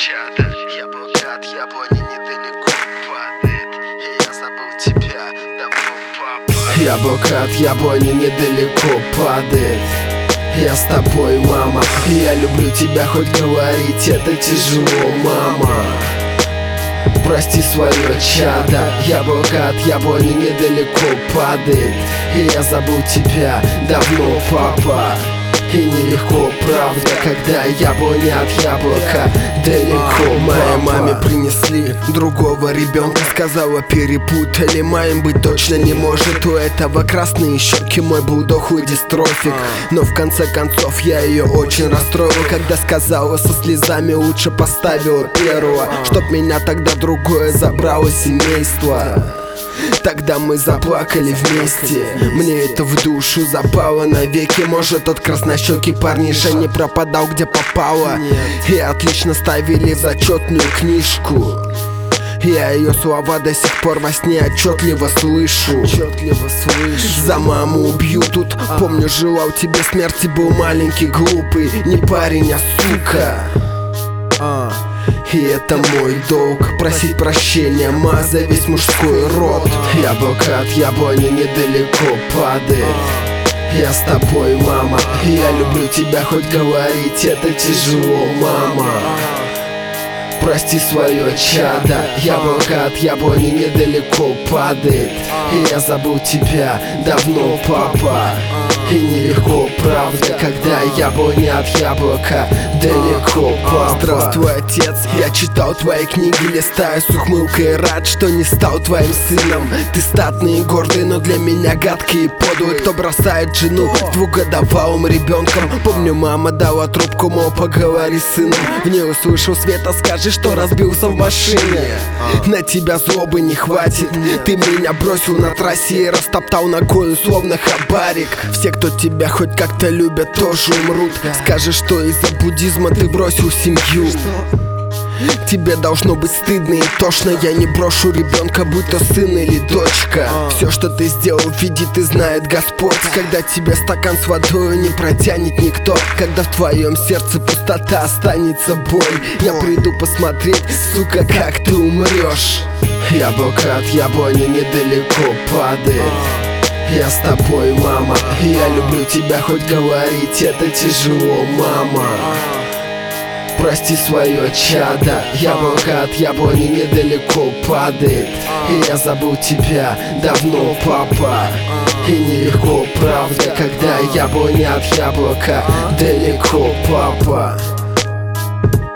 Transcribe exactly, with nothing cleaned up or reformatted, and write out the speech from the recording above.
чада. Яблоко от яблони недалеко падает, и я забыл тебя давно, папа. Яблоко от яблони недалеко падает, я с тобой, мама. Я люблю тебя, хоть говорить это тяжело, мама. Прости свое чадо. Яблоко от яблони недалеко падает, и я забыл тебя давно, папа. И нелегко, правда, когда яблоня от яблока далеко. Моей маме принесли другого ребенка, сказала, перепутали. Моим быть точно не может. У этого красные щеки, мой булдог и дистрофик. Но в конце концов я ее очень расстроил, когда сказала со слезами, лучше поставила первого, чтоб меня тогда другое забрало семейство. Тогда мы заплакали вместе, мне это в душу запало навеки. Может, тот краснощекий парниша не пропадал, где попало, и отлично ставили в зачетную книжку. Я ее слова до сих пор во сне отчетливо слышу. За маму убью тут. Помню, желал тебе смерти, был маленький, глупый, не парень, а сука. И это мой долг, просить прощения, ма, за весь мужской род. Яблоко от яблони недалеко падает, я с тобой, мама. Я люблю тебя, хоть говорить это тяжело, мама. Прости свое чадо. Яблоко от яблони недалеко падает, и я забыл тебя давно, папа. И нелегко, правда, когда яблоня от яблока далеко, папа. Здравствуй, отец, я читал твои книги, листаю с ухмылкой, рад, что не стал твоим сыном. Ты статный и гордый, но для меня гадкий и подлый, кто бросает жену с двухгодовалым ребенком. Помню, мама дала трубку, мол, поговори с сыном. В ней услышал Света, скажи, что разбился в машине. На тебя злобы не хватит, ты меня бросил на трассе и растоптал ногой, словно хабарик. Все, кто тебя хоть как-то любят, тоже умрут. Скажешь, что из-за буддизма ты бросил семью. Тебе должно быть стыдно и тошно. Я не брошу ребенка, будь то сын или дочка. Все, что ты сделал, видит и знает Господь. Когда тебе стакан с водой не протянет никто, когда в твоем сердце пустота, останется боль. Я приду посмотреть, сука, как ты умрешь. Яблоко от яблони недалеко падает, я с тобой, мама. Я люблю тебя, хоть говорить это тяжело, мама. Прости свое чадо. Яблоко от яблони недалеко падает, и я забыл тебя давно, папа. И нелегко, правда, когда яблоня от яблока далеко, папа.